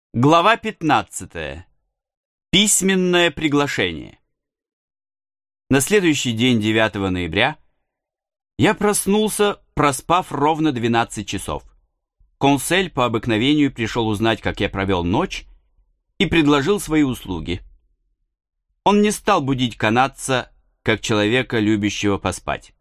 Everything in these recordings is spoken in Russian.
Глава 15. Письменное приглашение. На следующий день, 9 ноября, я проснулся, проспав ровно 12 часов. Консель по обыкновению пришел узнать, как я провел ночь, и предложил свои услуги. Он не стал будить канадца, как человека, любящего поспать.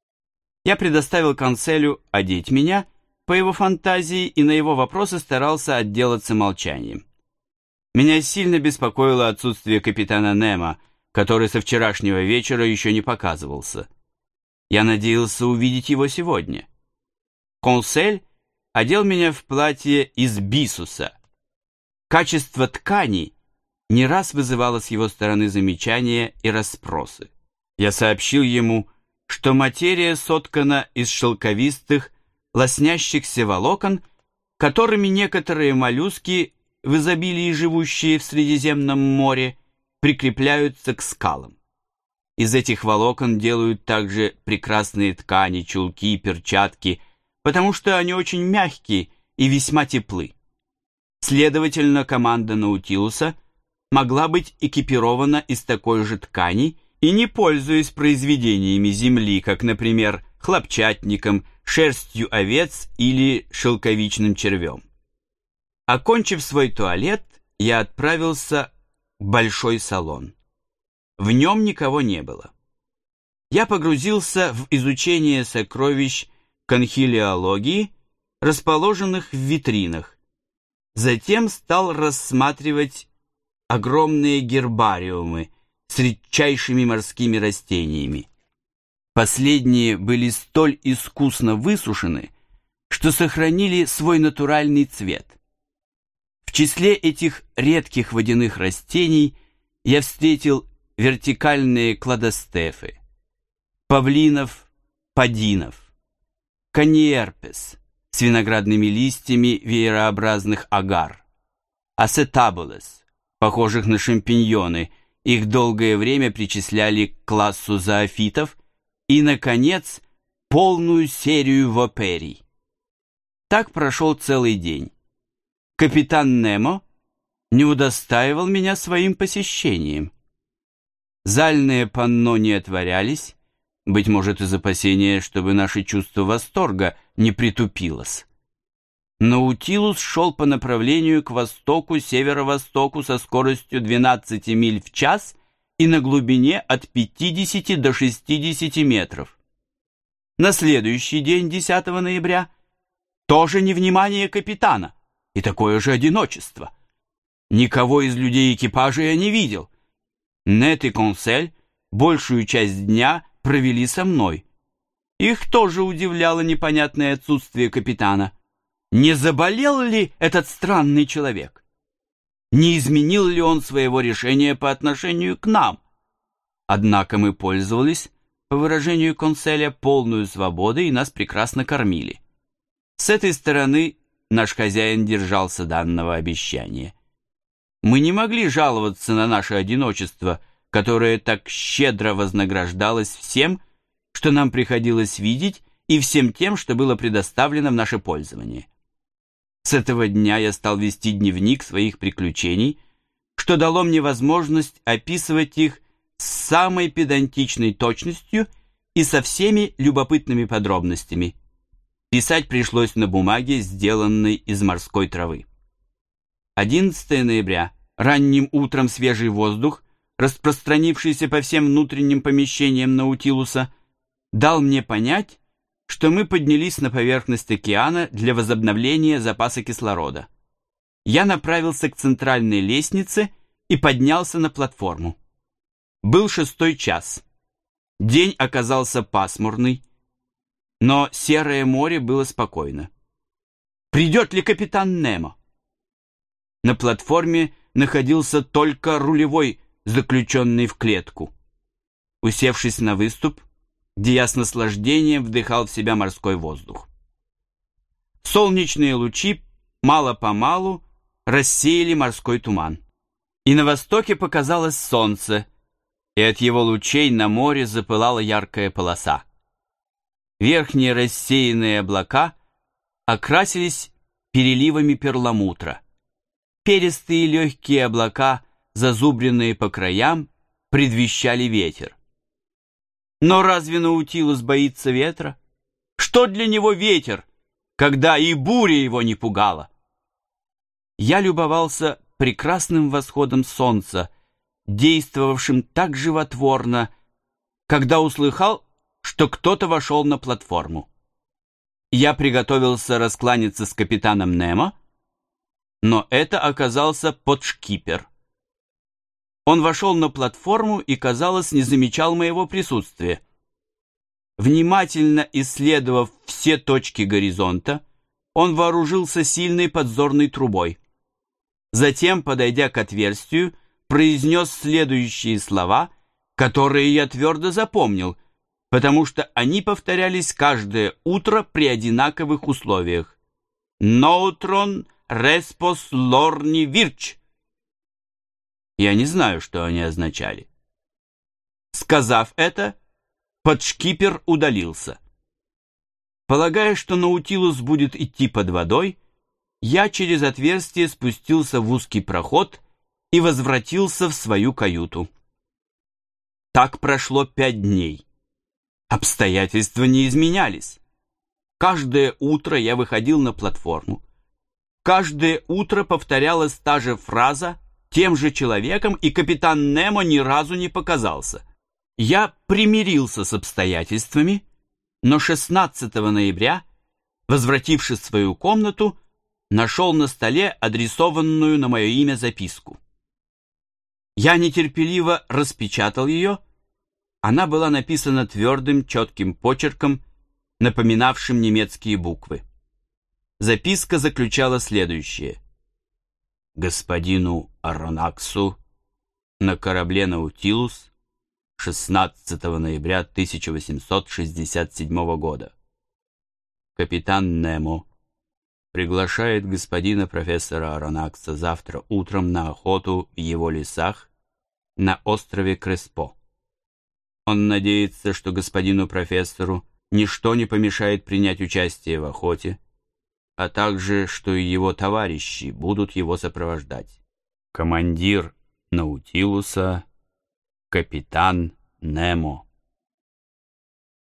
Я предоставил конселю одеть меня по его фантазии и на его вопросы старался отделаться молчанием. Меня сильно беспокоило отсутствие капитана Немо, который со вчерашнего вечера еще не показывался. Я надеялся увидеть его сегодня. Консель одел меня в платье из бисуса. Качество ткани не раз вызывало с его стороны замечания и расспросы. Я сообщил ему, что материя соткана из шелковистых, лоснящихся волокон, которыми некоторые моллюски, в изобилии живущие в Средиземном море, прикрепляются к скалам. Из этих волокон делают также прекрасные ткани, чулки, перчатки, потому что они очень мягкие и весьма теплы. Следовательно, команда Наутилуса могла быть экипирована из такой же ткани и не пользуясь произведениями земли, как, например, хлопчатником, шерстью овец или шелковичным червем. Окончив свой туалет, я отправился в большой салон. В нем никого не было. Я погрузился в изучение сокровищ конхилиологии, расположенных в витринах. Затем стал рассматривать огромные гербариумы с редчайшими морскими растениями. Последние были столь искусно высушены, что сохранили свой натуральный цвет. В числе этих редких водяных растений я встретил вертикальные кладостефы, павлинов, падинов, каниерпес с виноградными листьями веерообразных агар, асетабулес, похожих на шампиньоны, их долгое время причисляли к классу зоофитов, и, наконец, полную серию воперий. Так прошел целый день. Капитан Немо не удостаивал меня своим посещением. Зальные панно не отворялись, быть может, из опасения, чтобы наше чувство восторга не притупилось. Наутилус шел по направлению к востоку, северо-востоку со скоростью 12 миль в час и на глубине от 50 до 60 метров. На следующий день, 10 ноября, тоже невнимание капитана и такое же одиночество. Никого из людей экипажа я не видел. Нет и Консель большую часть дня провели со мной. Их тоже удивляло непонятное отсутствие капитана. Не заболел ли этот странный человек? Не изменил ли он своего решения по отношению к нам? Однако мы пользовались, по выражению Конселя, полную свободой и нас прекрасно кормили. С этой стороны наш хозяин держался данного обещания. Мы не могли жаловаться на наше одиночество, которое так щедро вознаграждалось всем, что нам приходилось видеть, и всем тем, что было предоставлено в наше пользование. С этого дня я стал вести дневник своих приключений, что дало мне возможность описывать их с самой педантичной точностью и со всеми любопытными подробностями. Писать пришлось на бумаге, сделанной из морской травы. 11 ноября. Ранним утром свежий воздух, распространившийся по всем внутренним помещениям Наутилуса, дал мне понять, что мы поднялись на поверхность океана для возобновления запаса кислорода. Я направился к центральной лестнице и поднялся на платформу. Был 6 час. День оказался пасмурный, но серое море было спокойно. Придет ли капитан Немо? На платформе находился только рулевой, заключенный в клетку. Усевшись на выступ, где я с наслаждением вдыхал в себя морской воздух. Солнечные лучи мало-помалу рассеяли морской туман. И на востоке показалось солнце, и от его лучей на море запылала яркая полоса. Верхние рассеянные облака окрасились переливами перламутра. Перистые легкие облака, зазубренные по краям, предвещали ветер. Но разве Наутилус боится ветра? Что для него ветер, когда и буря его не пугала? Я любовался прекрасным восходом солнца, действовавшим так животворно, когда услыхал, что кто-то вошел на платформу. Я приготовился раскланяться с капитаном Немо, но это оказался подшкипер. Он вошел на платформу и, казалось, не замечал моего присутствия. Внимательно исследовав все точки горизонта, он вооружился сильной подзорной трубой. Затем, подойдя к отверстию, произнес следующие слова, которые я твердо запомнил, потому что они повторялись каждое утро при одинаковых условиях. «Ноутрон респос лорни вирч». Я не знаю, что они означали. Сказав это, подшкипер удалился. Полагая, что Наутилус будет идти под водой, я через отверстие спустился в узкий проход и возвратился в свою каюту. Так прошло 5 дней. Обстоятельства не изменялись. Каждое утро я выходил на платформу. Каждое утро повторялась та же фраза тем же человеком, и капитан Немо ни разу не показался. Я примирился с обстоятельствами, но 16 ноября, возвратившись в свою комнату, нашел на столе адресованную на мое имя записку. Я нетерпеливо распечатал ее. Она была написана твердым, четким почерком, напоминавшим немецкие буквы. Записка заключала следующее: господину Аронаксу на корабле «Наутилус» 16 ноября 1867 года. Капитан Немо приглашает господина профессора Аронакса завтра утром на охоту в его лесах на острове Креспо. Он надеется, что господину профессору ничто не помешает принять участие в охоте, а также, что и его товарищи будут его сопровождать. Командир Наутилуса, капитан Немо.